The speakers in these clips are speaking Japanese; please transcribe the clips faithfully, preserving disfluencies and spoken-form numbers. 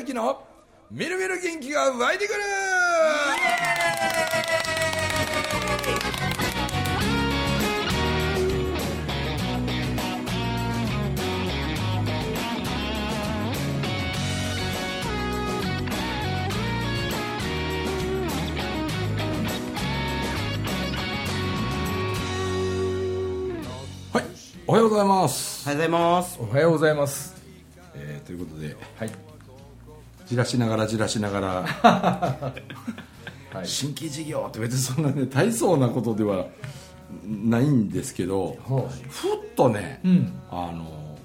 明のみるみる元気が湧いてくる。はい、おはようございます。 おはようございます。 おはようございます。 えー、ということで、 はい、 じらしながらじらしながら、 はい、 新規事業って別にそんなね大層なことではないんですけど、 ほふっとね、 う、うん、 あの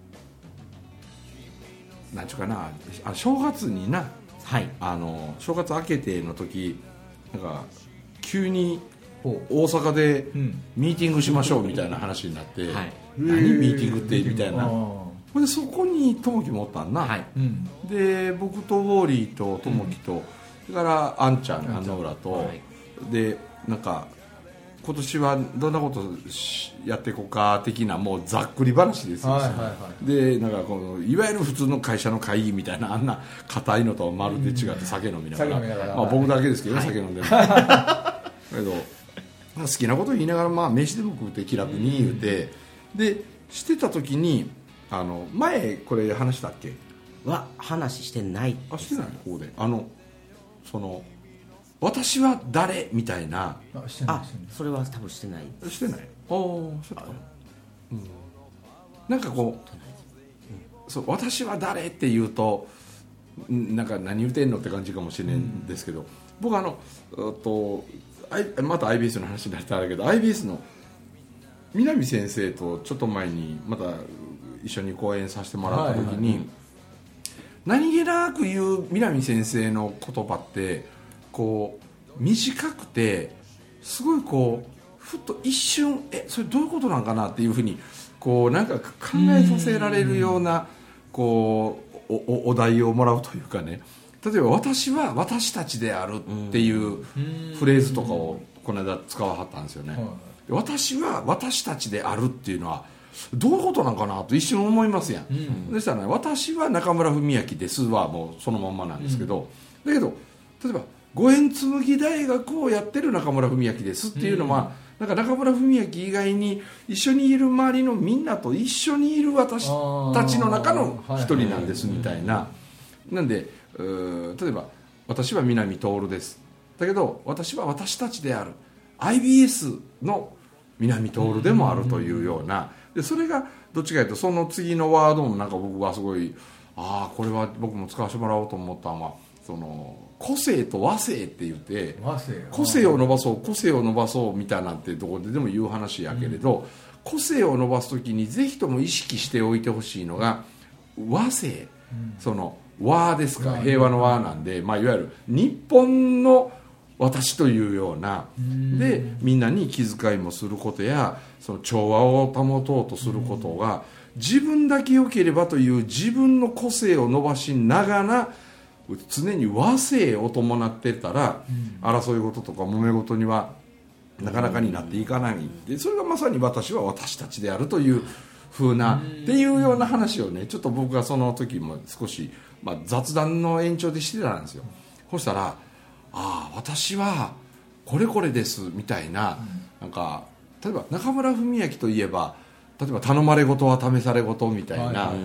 なんちゅうかな、あ正月にな、 はい。 あの正月明けての時なんか急にほ大阪でう、うんミーティングしましょうみたいな話になって、 はい。 何ミーティングってみたいな。 あほんでそこにともきもおったんな、 はい。 ーうんで僕とウォーリーとともきと、それからあんちゃんあんちゃん安野浦と、 はいでなんか今年はどんなことしやっていこうか的なもうざっくり話ですよ、 はいはいはでなんかこのいわゆる普通の会社の会議みたいなあんな硬いのとはまるで違って酒飲みながら、 酒飲みながらまあ、僕だけですけどね、 はい酒飲んでるだけど好きなこと言いながら、まあ、飯でも食うて気楽に言うて、でしてた時にあの前これ話したっけ？ は話してないあしてないここであのその私は誰みたいな。 い。あ、してないあしてない。 それは多分してない。 してない。ああそうか、うん、なんかこう、そう私は誰って言うとんなんか何言うてんのって感じかもしれないんですけど、僕あのえっとアイまた アイビーエス の話になったらあれだけど アイビーエス の南先生とちょっと前にまた一緒に講演させてもらった時に、 はいはい何気なく言う南先生の言葉ってこう短くてすごいこうふっと一瞬えそれどういうことなんかなっていうふうにこうなんか考えさせられるようなこう お, お, お題をもらうというかね、例えば私は私たちであるっていうフレーズとかをこの間使わはったんですよね。 はい私は私たちであるっていうのはどういうことなんかなと一瞬思いますやん、 うんでしたらね、私は中村文明ですはもうそのまんまなんですけど、うん、だけど例えば五円紬大学をやってる中村文明ですっていうのは、うん、なんか中村文明以外に一緒にいる周りのみんなと一緒にいる私たちの中の一人なんですみたいな、なんでう例えば私は南徹ですだけど私は私たちである アイビーエス の南徹でもあるというような、でそれがどっちかというとその次のワードもなんか僕はすごいああこれは僕も使わせてもらおうと思ったのはその個性と和性って言って和声個性を伸ばそう個性を伸ばそうみたいなってどこででも言う話やけれど、うん、個性を伸ばす時にぜひとも意識しておいてほしいのが和性、うん、その和ですか、平和の和なんで、まあ、いわゆる日本の私というようなでみんなに気遣いもすることやその調和を保とうとすることが自分だけ良ければという自分の個性を伸ばしながら常に和性を伴ってたら争い事とか揉め事にはなかなかになっていかないで、それがまさに私は私たちであるという風なっていうような話をねちょっと僕がその時も少し、まあ、雑談の延長でしてたんですよ。そしたらああ私はこれこれですみたいな、なんか例えば中村文明といえば例えば頼まれ事は試され事みたいな、はいはい、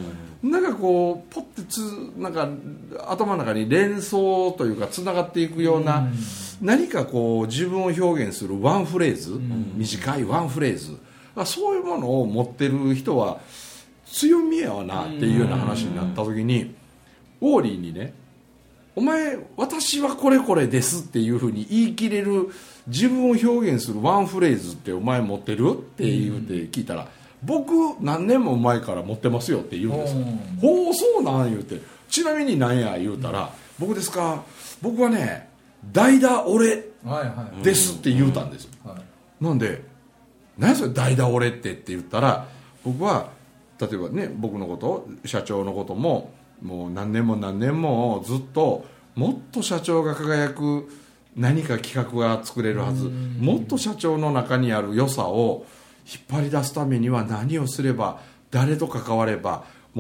なんかこうポッてつなんか頭の中に連想というかつながっていくような、うん、何かこう自分を表現するワンフレーズ、うん、短いワンフレーズ、そういうものを持ってる人は強みやわなっていうような話になった時に、ウォーリーにねお前私はこれこれですっていうふうに言い切れる自分を表現するワンフレーズってお前持ってるって言うて聞いたら、僕何年も前から持ってますよって言うんですよ。ほうそうなん言うて、ちなみに何や言うたら、僕ですか僕はね代打俺ですって言うたんですよ、はいはい、なんで何それ代打俺ってって言ったら、僕は例えばね僕のこと社長のことももう何年も何年もずっともっと社長が輝く何か企画が作れるはず、もっと社長の中にある良さを引っ張り出すためには何をすれば誰と関わればもう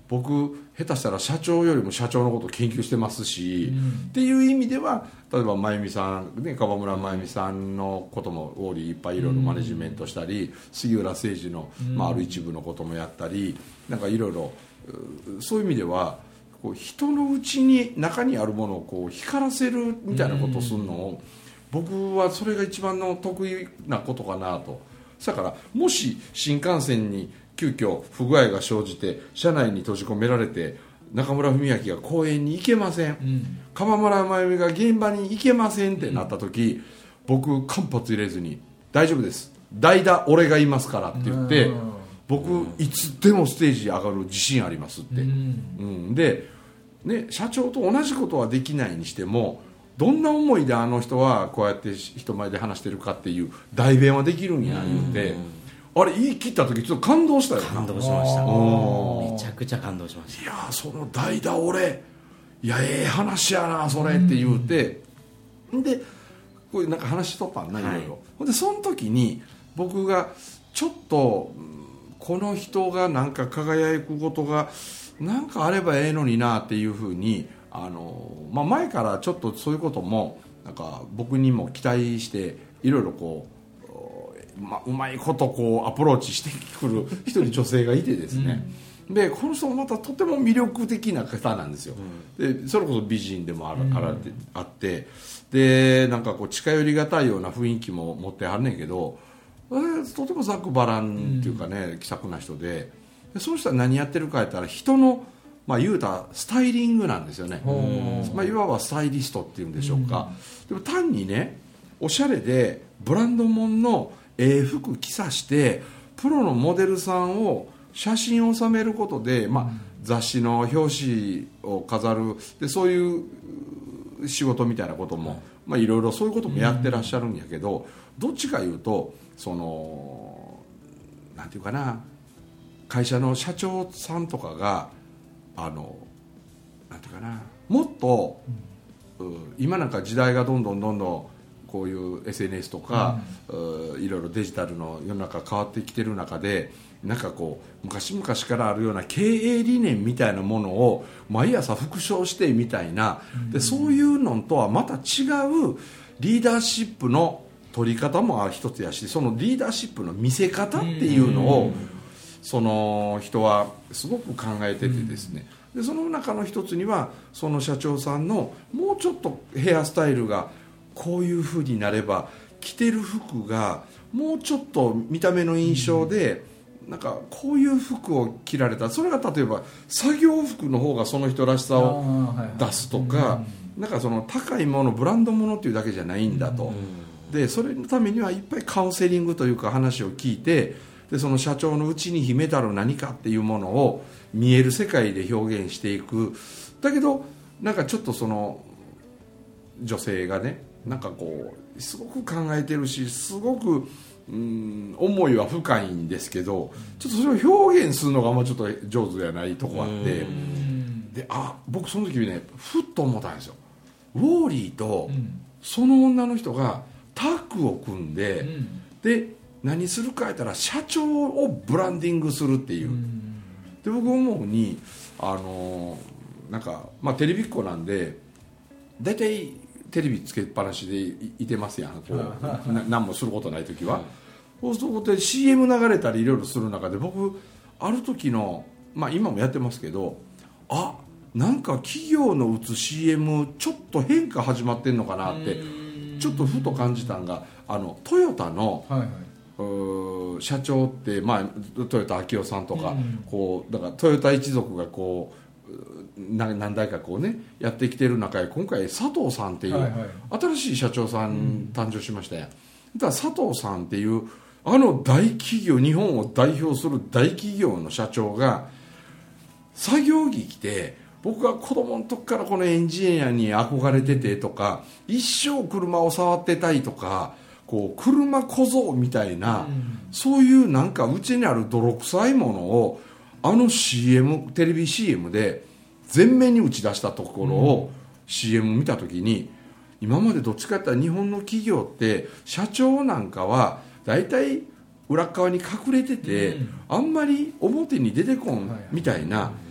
僕下手したら社長よりも社長のことを研究してますし、うん、っていう意味では例えば真由美さん、ね、川村真由美さんのこともオーリーいっぱいいろいろマネジメントしたり、うん、杉浦誠二の、まあ、ある一部のこともやったり、なんかいろいろそういう意味ではこう人のうちに中にあるものをこう光らせるみたいなことをするのを、うん、僕はそれが一番の得意なことかなと。だからもし新幹線に急遽不具合が生じて車内に閉じ込められて中村文明が公園に行けません、うん、川村真由美が現場に行けませんってなった時、うん、僕間髪入れずに大丈夫です代打俺がいますからって言って、うん、僕いつでもステージ上がる自信ありますって、うんうん、で、ね、社長と同じことはできないにしてもどんな思いであの人はこうやって人前で話してるかっていう代弁はできるんや言うて、あれ言い切った時ちょっと感動したよな。 感動しました。めちゃくちゃ感動しました。 いやその代打俺いやええ話やなそれって言うて、んでこういうなんか話しとったんな、はい、いろいろ。ほんでその時に僕がちょっとこの人がなんか輝くことがなんかあればええのになっていうふうにあの、まあ、前からちょっとそういうこともなんか僕にも期待していろいろこう、まあ、うまいことこうアプローチしてくる一人女性がいてですね、うん、でこの人もまたとても魅力的な方なんですよ、うん、でそれこそ美人でもある、うん、あってあってでなんかこう近寄りがたいような雰囲気も持ってはんねんけど、えー、とてもざっくばらんっていうかね、うん、気さくな人で、でその人は何やってるかやったら人のまあ、言うたらスタイリングなんですよね、まあ、いわばスタイリストっていうんでしょうか、うん、でも単にねおしゃれでブランド物のええ服着さしてプロのモデルさんを写真を収めることで、まあ、雑誌の表紙を飾るでそういう仕事みたいなことも、まあ、いろいろそういうこともやってらっしゃるんやけど、どっちかいうとそのなんていうかな会社の社長さんとかがあのなんていうかなもっと、うん、今なんか時代がどんどんどんどんこういう エスエヌエス とか、うん、いろいろデジタルの世の中変わってきてる中でなんかこう昔々からあるような経営理念みたいなものを毎朝復唱してみたいな、うん、でそういうのとはまた違うリーダーシップの取り方も一つやし、そのリーダーシップの見せ方っていうのを、うん、その人はすごく考えててですね、うん、でその中の一つにはその社長さんのもうちょっとヘアスタイルがこういう風になれば着てる服がもうちょっと見た目の印象で、うん、なんかこういう服を着られたらそれが例えば作業服の方がその人らしさを出すとか、なんかその高いものブランドものっていうだけじゃないんだと、うん、でそれのためにはいっぱいカウンセリングというか話を聞いて、でその社長の内に秘めたる何かっていうものを見える世界で表現していく。だけどなんかちょっとその女性がねなんかこうすごく考えてるしすごくうん思いは深いんですけど、ちょっとそれを表現するのがあんまちょっと上手じゃないとこあって、であ僕その時にねふっと思ったんですよ。ウォーリーとその女の人がタッグを組んで、で何するかやったら社長をブランディングするっていう。で僕思うにあのなんか、まあ、テレビっ子なんで大体テレビつけっぱなしで い, いてますやんこうな何もすることない時は。そうすると シーエム 流れたりいろいろする中で僕ある時の、まあ、今もやってますけど、あなんか企業の打つ シーエム ちょっと変化始まってんのかなってちょっとふと感じたんが、あのトヨタの、はいはい社長って、まあ、トヨタ昭夫さんとか、うん、こうだからトヨタ一族がこう何代かこうねやってきてる中で今回佐藤さんっていう、はいはい、新しい社長さん誕生しましたよ、うん、だから佐藤さんっていうあの大企業日本を代表する大企業の社長が作業着着て、僕が子供の時からこのエンジニアに憧れててとか一生車を触ってたいとかこう車小僧みたいな、うん、そういうなんかうちにある泥臭いものをあの シーエム テレビ シーエム で全面に打ち出したところを シーエム 見た時に、今までどっちかって言ったら日本の企業って社長なんかはだいたい裏側に隠れてて、うん、あんまり表に出てこんみたいな、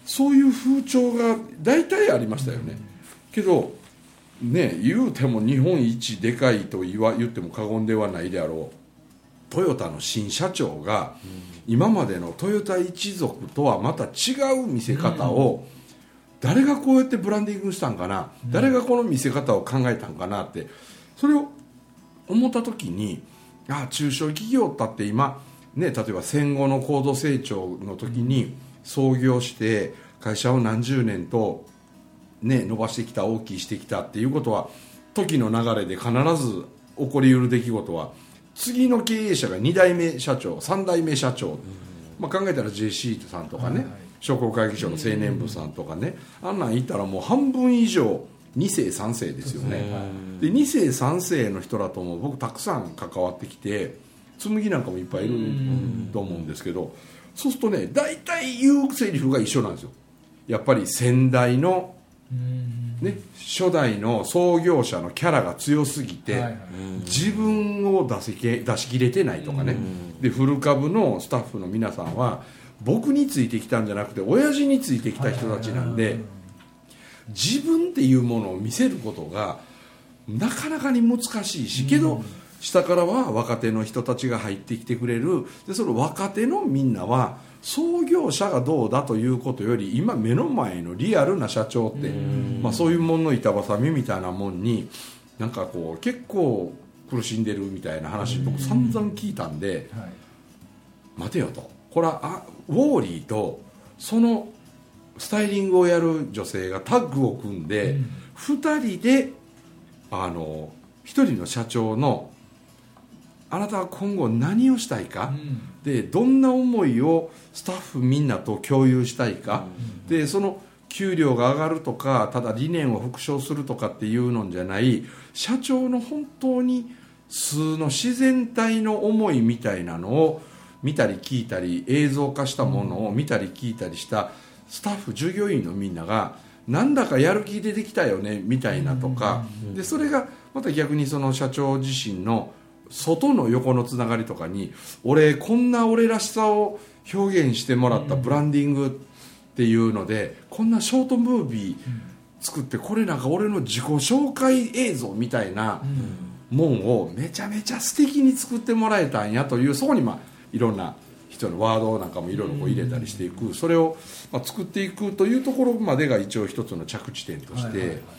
そういう風潮が大体ありましたよね、うん、けどね言うても日本一でかいと言わ言っても過言ではないであろうトヨタの新社長が、うん、今までのトヨタ一族とはまた違う見せ方を、うん、誰がこうやってブランディングしたんかな、うん、誰がこの見せ方を考えたんかなってそれを思った時にあ中小企業だって今、ね、例えば戦後の高度成長の時に創業して会社を何十年と、ね、伸ばしてきた大きいしてきたっていうことは時の流れで必ず起こりうる出来事は次の経営者がに代目社長さん代目社長、うんまあ、考えたら ジェーシー さんとかね、はいはい、商工会議所の青年部さんとかね、うん、あんなんいったらもう半分以上に世さん世ですよね、うん、でに世さん世の人らとも僕たくさん関わってきて紬なんかもいっぱいいると思うんですけど、うん、そうするとね大体言うセリフが一緒なんですよ。やっぱり先代の、ね、初代の創業者のキャラが強すぎて、はいはい、自分を出しけ出し切れてないとかね、で古株のスタッフの皆さんは僕についてきたんじゃなくて親父についてきた人たちなんで、はいはいはい、自分っていうものを見せることがなかなかに難しいし、けど下からは若手の人たちが入ってきてくれる。でその若手のみんなは創業者がどうだということより今目の前のリアルな社長って、まあ、そういうもんの板挟みみたいなもんになんかこう結構苦しんでるみたいな話僕散々聞いたんで、はい、待てよと、これはあウォーリーとそのスタイリングをやる女性がタッグを組んで、うん、ふたりであのひとりの社長のあなたは今後何をしたいか、うん、でどんな思いをスタッフみんなと共有したいか、うん、でその給料が上がるとかただ理念を復唱するとかっていうのじゃない社長の本当に素の自然体の思いみたいなのを見たり聞いたり映像化したものを見たり聞いたりしたスタッフ従業員のみんながなんだかやる気出てきたよねみたいなとか、でそれがまた逆にその社長自身の外の横のつながりとかに俺こんな俺らしさを表現してもらったブランディングっていうのでこんなショートムービー作ってこれなんか俺の自己紹介映像みたいなもんをめちゃめちゃ素敵に作ってもらえたんやという、そこにまあいろんな人のワードなんかもいろいろこう入れたりしていく、それをまあ作っていくというところまでが一応一つの着地点として、はいはいはい、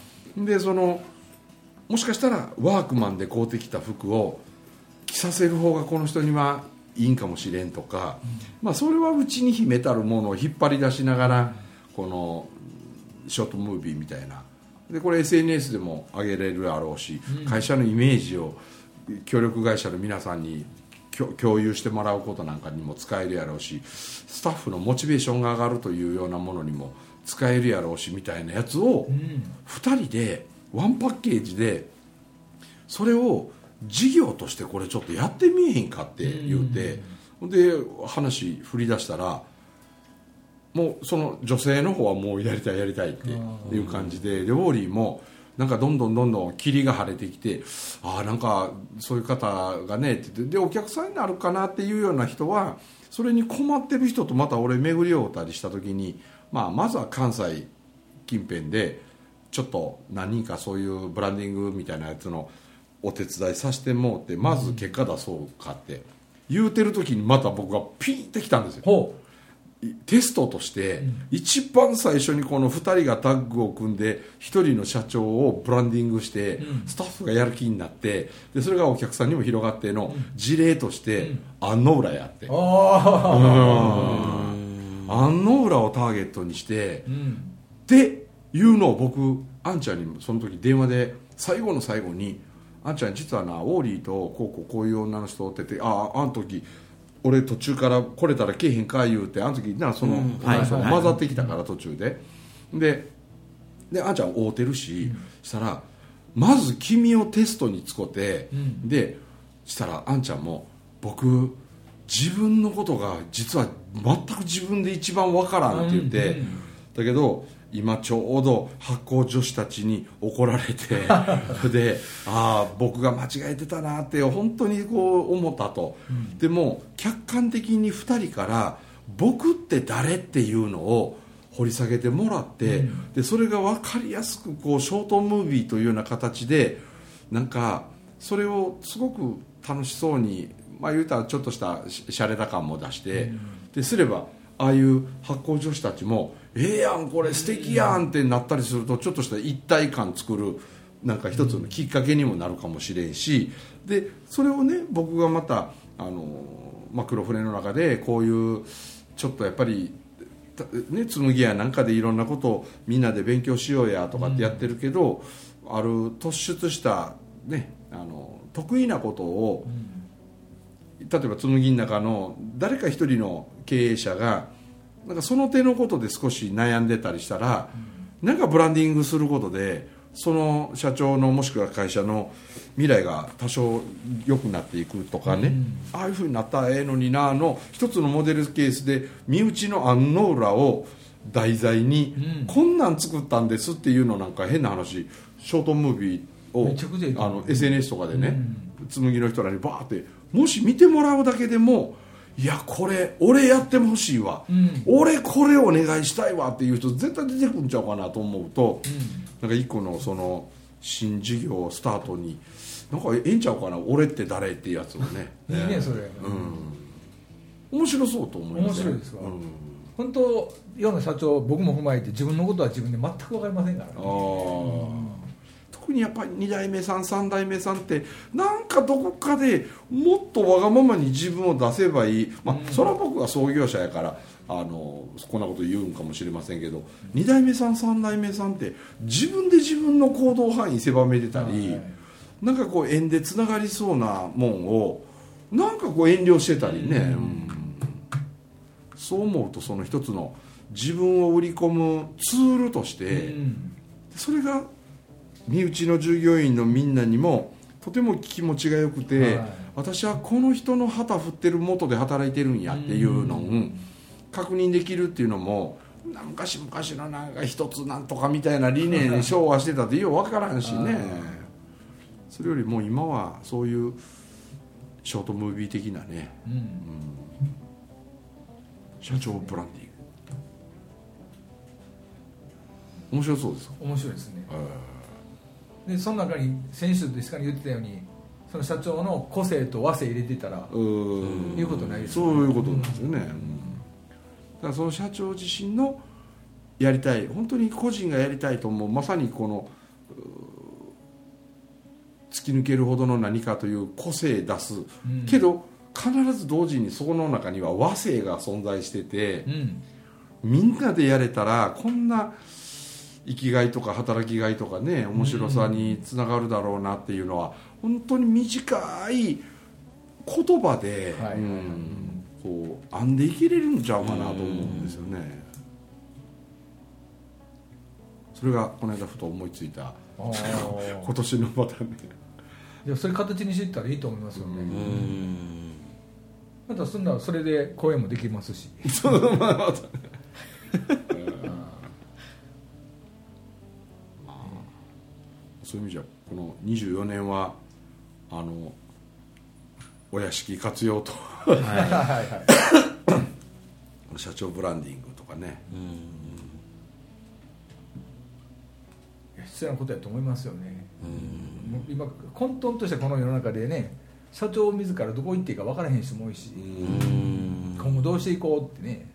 でそのもしかしたらワークマンで買うてきた服を着させる方がこの人にはいいんかもしれんとか、うんまあ、それはうちに秘めたるものを引っ張り出しながらこのショートムービーみたいなでこれ エスエヌエス でも上げれるやろうし、うん、会社のイメージを協力会社の皆さんに共有してもらうことなんかにも使えるやろうし、スタッフのモチベーションが上がるというようなものにも使えるやろうしみたいなやつをふたりでワンパッケージでそれを事業としてこれちょっとやってみえへんかって言うて、で話振り出したらもうその女性の方はもうやりたいやりたいっていう感じで、でウォーリーもなんかどんどんどんどん霧が晴れてきて、ああなんかそういう方がねってでお客さんになるかなっていうような人はそれに困ってる人とまた俺巡り合うたりした時に、まあ、まずは関西近辺でちょっと何人かそういうブランディングみたいなやつのお手伝いさせてもってまず結果出そうかって言うてる時にまた僕がピンってきたんですよ。ほうテストとして一番最初にこのふたりがタッグを組んでひとりの社長をブランディングしてスタッフがやる気になってでそれがお客さんにも広がっての事例として安野浦やって、うん、安野浦をターゲットにしてっていうのを僕あんちゃんにその時電話で最後の最後にあんちゃん実はなウォーリーとこうこうこういう女の人っててあああの時俺途中から来れたら来えへんか言うてあの時なその、うんはい、混ざってきたから途中ででであんちゃん会うてるし、うん、したらまず君をテストに使って、うん、でしたらあんちゃんも僕自分のことが実は全く自分で一番わからんって言って、うんうん、だけど今ちょうど発酵女子たちに怒られてでああ僕が間違えてたなって本当にこう思ったと、うん、でも客観的にふたりから僕って誰っていうのを掘り下げてもらって、うん、でそれが分かりやすくこうショートムービーというような形でなんかそれをすごく楽しそうに、まあ、言うたらちょっとしたシャレた感も出して、うん、ですればああいう発酵女子たちもええやんこれ素敵やんってなったりするとちょっとした一体感作るなんか一つのきっかけにもなるかもしれんし、でそれをね僕がまたあの、まあ、黒船の中でこういうちょっとやっぱりね、紬やなんかでいろんなことをみんなで勉強しようやとかってやってるけど、うん、ある突出した、ね、あの得意なことを、うん、例えば紬の中の誰か一人の経営者がなんかその手のことで少し悩んでたりしたら、うん、なんかブランディングすることでその社長のもしくは会社の未来が多少良くなっていくとかね、うん、ああいう風になったらええのになの一つのモデルケースで身内の安納浦を題材に、うん、こんなん作ったんですっていうのなんか変な話ショートムービーをあの エスエヌエス とかでね、うん、紬の人らにバーってもし見てもらうだけでもいやこれ俺やってもほしいわ、うん、俺これお願いしたいわっていう人絶対出てくるんちゃうかなと思うと、うん、なんか一個のその新事業をスタートになんかええんちゃうかな俺って誰っていうやつをねいいねそれ、 うん、面白そうと思います、 ね、面白いですわ、うん、本当世の社長僕も踏まえて自分のことは自分で全く分かりませんからね。あ、うん特にやっぱりに代目さんさん代目さんってなんかどこかでもっとわがままに自分を出せばいい、まあ、それは僕は創業者やからあのこんなこと言うんかもしれませんけどに代目さんさん代目さんって自分で自分の行動範囲狭めてたり、はい、なんかこう縁でつながりそうなもんをなんかこう遠慮してたりね、うんうん、そう思うとその一つの自分を売り込むツールとして、うん、それが身内の従業員のみんなにもとても気持ちがよくて、はい、私はこの人の旗振ってる元で働いてるんやっていうのを確認できるっていうのも昔昔のなんか一つなんとかみたいな理念に昭和してたってよう分からんしねそれよりも今はそういうショートムービー的なね、うんうん、社長ブランディング面白そうですか。 面白いですね。でその中に先週ですかに言ってたようにその社長の個性と和性入れてたらういうことないですよね。そういうことなんですよね、うん、だからその社長自身のやりたい本当に個人がやりたいと思うまさにこの突き抜けるほどの何かという個性出す、うん、けど必ず同時にそこの中には和性が存在してて、うん、みんなでやれたらこんな生きがいとか働きがいとかね面白さにつながるだろうなっていうのは本当に短い言葉で、はいうん、こう編んでいけれるんちゃうかなと思うんですよね。それがこの間ふと思いついた今年のまたねいやそれ形にしていったらいいと思いますよね。うんまたそんなそれで講演もできますしそうまあまたそういう意味じゃこのにじゅうよねんはあのお屋敷活用とはいはいはい社長ブランディングとかねうん必要なことやと思いますよね。うん今混沌としたこの世の中でね社長自らどこ行っていいか分からへん人も多いしうん今後どうしていこうってね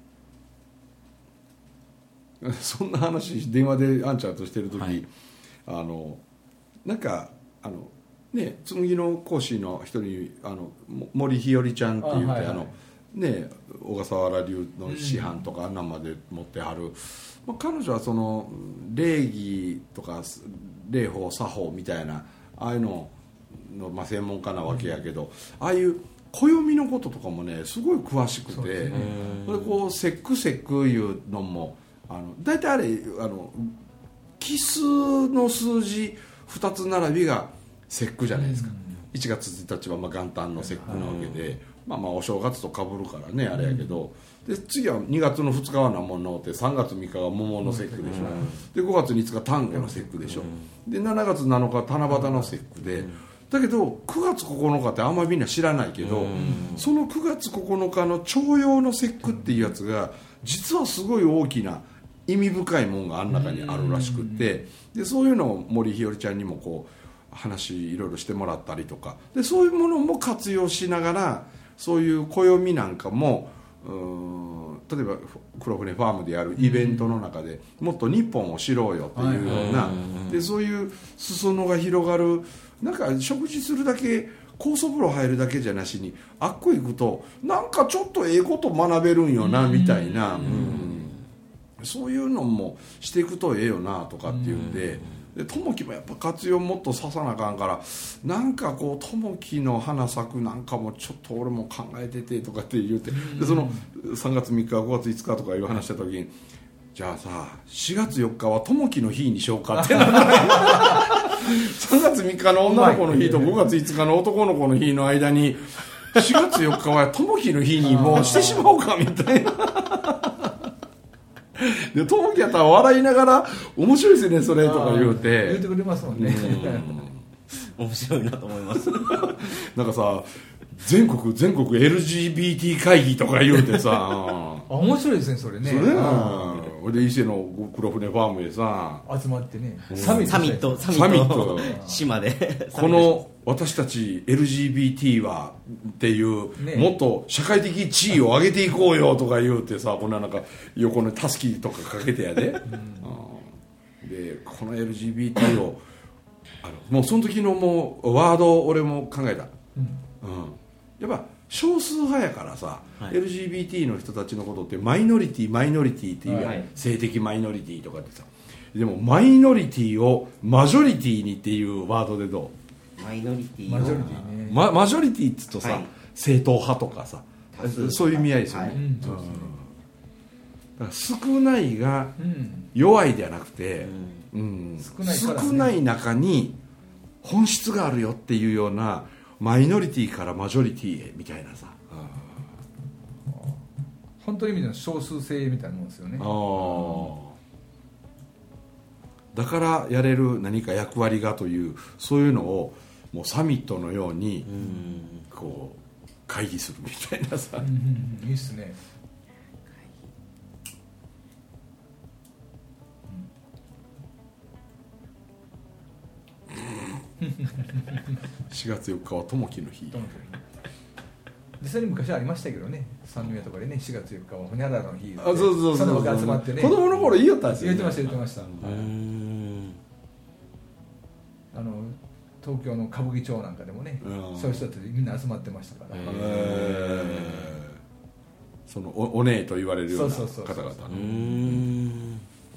そんな話電話であんちゃんとしてる時、はい、あのなんかあのね紬の講師の一人あの森日和ちゃんっていうてあ、はいはい、あのね小笠原流の師範とかあんなんまで持ってはる、まあ、彼女はその礼儀とか礼法作法みたいなああいうのの、まあ、専門家なわけやけど、うん、ああいう暦のこととかもねすごい詳しくてそれでこうセックセックいうのもあの大体あれあの奇数の数字ふたつ並びが節句じゃないですか、うん、いちがつついたちはまあ元旦の節句なわけで、まあ、まあお正月とかぶるからねあれやけど、で次はにがつのふつかは何ものってさんがつみっかが桃の節句でしょ、うん、でごがつにつか端午の節句でしょ、うん、でしちがつなのか七夕の節句で、うん、だけどくがつここのかってあんまりみんな知らないけど、うん、そのくがつここのかの重陽の節句っていうやつが実はすごい大きな意味深いもんがあん中にあるらしくって、でそういうのを森ひよりちゃんにもこう話いろいろしてもらったりとかで、そういうものも活用しながら、そういう暦なんかもうーん例えば黒船ファームでやるイベントの中でもっと日本を知ろうよっていうような、でそういう裾野が広がる、なんか食事するだけ酵素風呂入るだけじゃなしに、あっこ行くとなんかちょっとええこと学べるんよなみたいな、うん、そういうのもしていくとええよなとかっていうんで、でともきもやっぱ活用もっとささなあかんから、なんかこうともきの花咲くなんかもちょっと俺も考えててとかって言って、でそのさんがつみっかごがついつかとかいう話した時に、じゃあさしがつよっかはともきの日にしようかってなさんがつみっかの女の子の日とごがついつかの男の子の日の間にしがつよっかはともきの日にもうしてしまおうかみたいなでともきやったら笑いながら面白いですねそれとか言うて言ってくれますもんね、 うん、面白いなと思いますなんかさ全国全国 エルジービーティー 会議とか言うてさあ面白いですねそれね。 それで伊勢の黒船ファームでさ集まってね、 うん、サミットサミット島でこの私たち エルジービーティー はっていう、ね、もっと社会的地位を上げていこうよとか言うてさ、こんななんか横のたすきとかかけてやで、うん、でこの エルジービーティー をあのもうその時のもうワードを俺も考えた、うんうん、やっぱ少数派やからさ、はい、エルジービーティー の人たちのことってマイノリティマイノリティっていうやん、はい、性的マイノリティとかってさ、でもマイノリティをマジョリティにっていうワードでどう？ マイノリティマジョリティね、 ま、マジョリティって言うとさ、はい、正統派とかさそういう意味合いですよね、はい、うん、そうですね。だから少ないが弱いではなくて、うんうん、少ないからね、少ない中に本質があるよっていうようなマイノリティからマジョリティへみたいなさ、 本当に意味での少数性みたいなもんですよね。 あ、だからやれる何か役割がという、そういうのをもうサミットのようにこう会議するみたいなさ、うんうん、いいっすね。 しがつよっかはともきの日。 実際に昔ありましたけどね、三宮とかでね、しがつよっかはほにゃららの日、 あ、そうそうそうそう、 その集まってね、 子供の頃言いよったんですよ、ね、 言ってました言ってました。あの東京の歌舞伎町なんかでもね、そういう人たちみんな集まってましたから、 その お, お姉と言われるような方々。うーん、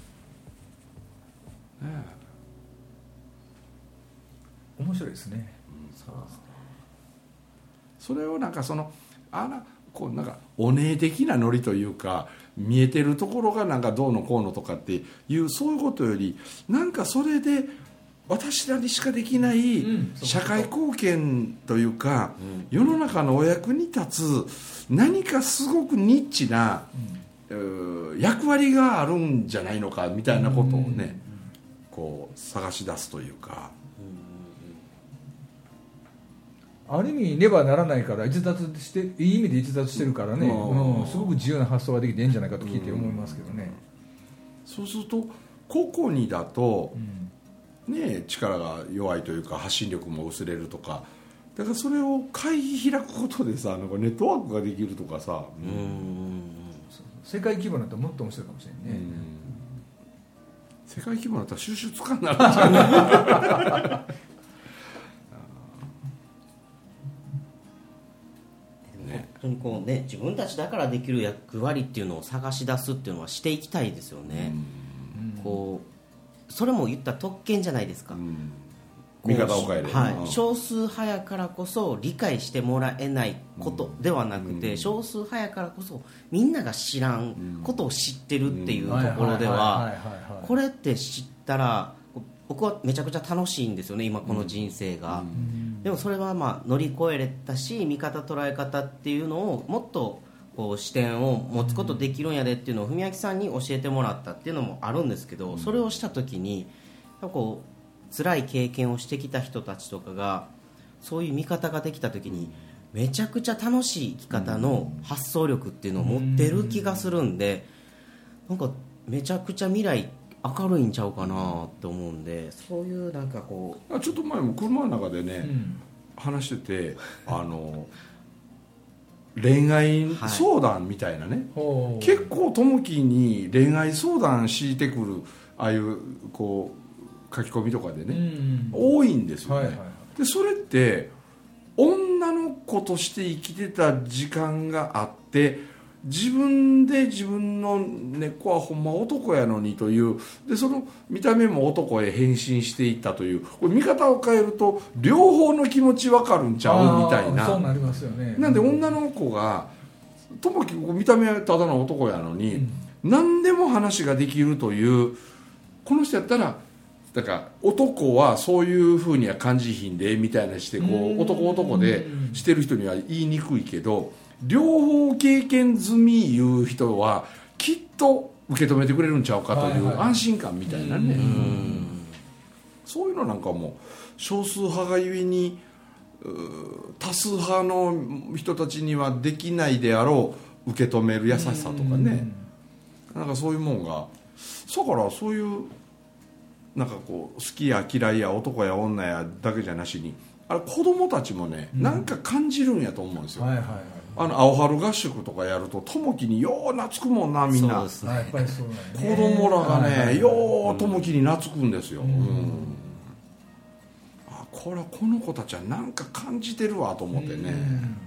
面白いですね、うん、 そうですね。それをなんかそのあらこうなんかお姉的なノリというか、見えてるところがなんかどうのこうのとかっていうそういうことより、なんかそれで私らにしかできない社会貢献というか、世の中のお役に立つ何かすごくニッチな、うん、役割があるんじゃないのかみたいなことをね、こう探し出すというか、 ある意味ねばならないから逸脱して、いい意味で逸脱してるからね、うん、すごく自由な発想ができていいんじゃないかと聞いて思いますけどね、 うん、そうすると個々にだと、うんね、力が弱いというか発信力も薄れるとか、だからそれを会議開くことでさ、なんかネットワークができるとかさ、うん、 世界規模になったらもっと面白いかもしれないね、うん、 世界規模になったら収集つかんなるんじゃない本当にこうね、自分たちだからできる役割っていうのを探し出すっていうのはしていきたいですよね、うん、こうそれも言ったら特権じゃないですか、うん、 見方を変える、 はい、少数派やからこそ理解してもらえないことではなくて、うん、少数派やからこそみんなが知らんことを知ってるっていうところでは、これって知ったら僕はめちゃくちゃ楽しいんですよね、今この人生が、うん、でもそれはまあ乗り越えれたし、見方捉え方っていうのをもっとこう視点を持つことできるんやでっていうのを文明さんに教えてもらったっていうのもあるんですけど、それをした時にこう辛い経験をしてきた人たちとかがそういう見方ができた時にめちゃくちゃ楽しい生き方の発想力っていうのを持ってる気がするんで、なんかめちゃくちゃ未来明るいんちゃうかなって思うんで、そういうなんかこうちょっと前も車の中でね、 うん、 話しててあの恋愛相談みたいなね、はい、結構友樹に恋愛相談してくるああいうこう書き込みとかでね、うん、多いんですよね、はいはいはい、でそれって女の子として生きてた時間があって自分で自分の根っこはほんま男やのにというでその見た目も男へ変身していったというこれ見方を変えると両方の気持ち分かるんちゃうみたいな。 そうなりますよね。 なんで女の子が友樹見た目はただの男やのに、うん、何でも話ができるというこの人やったらだから男はそういう風には感じひんでみたいなしてこう男男でしてる人には言いにくいけど両方経験済みいう人はきっと受け止めてくれるんちゃうかという安心感みたいなね、はいはい、うんそういうのなんかも少数派がゆえに多数派の人たちにはできないであろう受け止める優しさとかねなんかそういうもんがだからそういうなんかこう好きや嫌いや男や女やだけじゃなしにあれ子供たちもね、うん、なんか感じるんやと思うんですよ、はいはいはい、あの青春合宿とかやると友樹によう懐くもんなみんな。そうですね、やっぱりそうだね、子供らがね、はいはい、よう友樹に懐くんですよ、うんうん、あこれはこの子たちはなんか感じてるわと思ってね、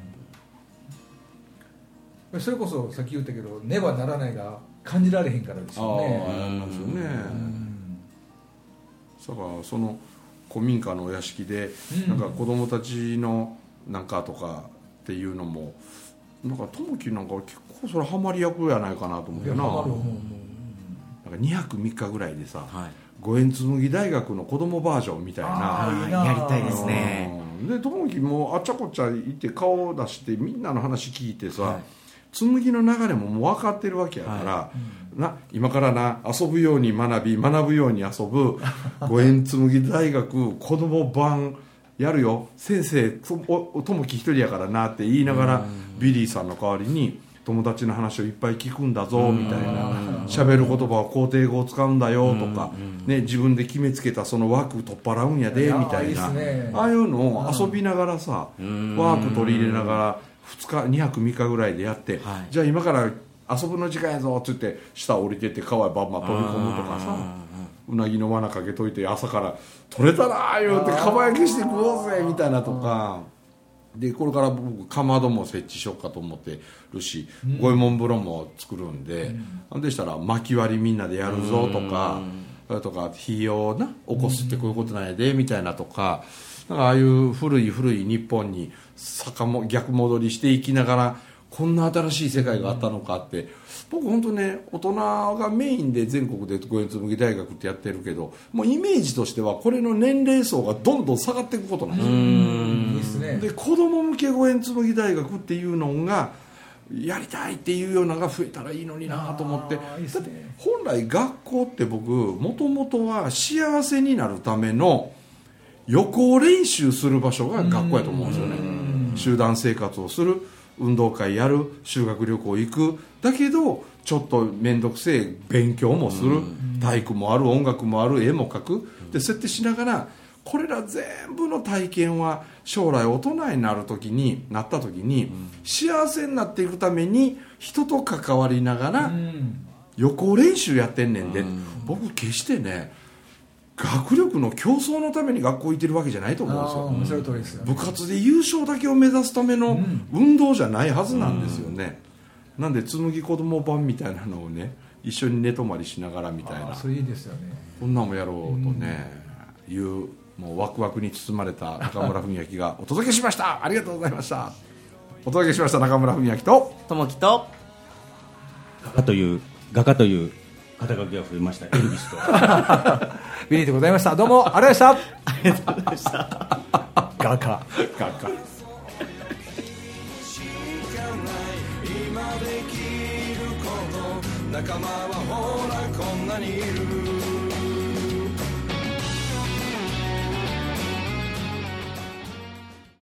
うん、それこそさっき言ったけどねばならないが感じられへんからですよね。 ああなんですよね、うんだからその古民家のお屋敷でなんか子供たちのなんかとかっていうのもなんか友樹なんか結構それハマり役やないかなと思うけどな。なんかにはくみっかぐらいでさ、はい、五円紬大学の子供バージョンみたいなやりたいですね。 で友樹もあっちゃこっちゃ行って顔を出してみんなの話聞いてさ、はい紬の流れももう分かってるわけやから、はいうん、な今からな遊ぶように学び学ぶように遊ぶ五円紬大学子供版やるよ先生友樹一人やからなって言いながらビリーさんの代わりに友達の話をいっぱい聞くんだぞみたいな喋る言葉は肯定語を使うんだよとか、ね、自分で決めつけたその枠取っ払うんやでみたいなああいうのを遊びながらさワーク取り入れながらふつかにはくみっかぐらいでやって、はい、じゃあ今から遊ぶの時間やぞって言って下降りてって川へバンバン飛び込むとかさうなぎの罠かけといて朝から取れたなー言うてかば焼きして食おうぜみたいなとかでこれから僕かまども設置しようかと思ってるし五右衛門風呂も作るんで、うん、でしたら薪割りみんなでやるぞとかそれとか火をな起こすってこういうことなんやでみたいなとかなんかああいう古い古い日本に逆も逆戻りしていきながらこんな新しい世界があったのかって僕本当ね大人がメインで全国で五円紬大学ってやってるけどもうイメージとしてはこれの年齢層がどんどん下がっていくことなんですよ。うんいいですね。で子供向け五円紬大学っていうのがやりたいっていうようなのが増えたらいいのになと思っていいです、ね、本来学校って僕もともとは幸せになるための予行練習する場所が学校やと思うんですよね。集団生活をする運動会やる修学旅行行くだけどちょっと面倒くせえ勉強もする体育もある音楽もある絵も描くで設定しながらこれら全部の体験は将来大人になる時になった時に幸せになっていくために人と関わりながら予行練習やってんねんで僕決してね学力の競争のために学校行ってるわけじゃないと思うんですよ。面白い通りですよね。部活で優勝だけを目指すための運動じゃないはずなんですよね、うん、なんで紬子ども版みたいなのをね一緒に寝泊まりしながらみたいなそれいいですよね。 こんなんもやろうとね、うん、いうもうワクワクに包まれた中村文明がお届けしましたありがとうございました。お届けしました中村文明と友樹と画家という画家という肩書きが増えましたエルビスとビリーでございました。どうもありがとうございました。 ありがとうございました画家画家仲間はほらこんなにいる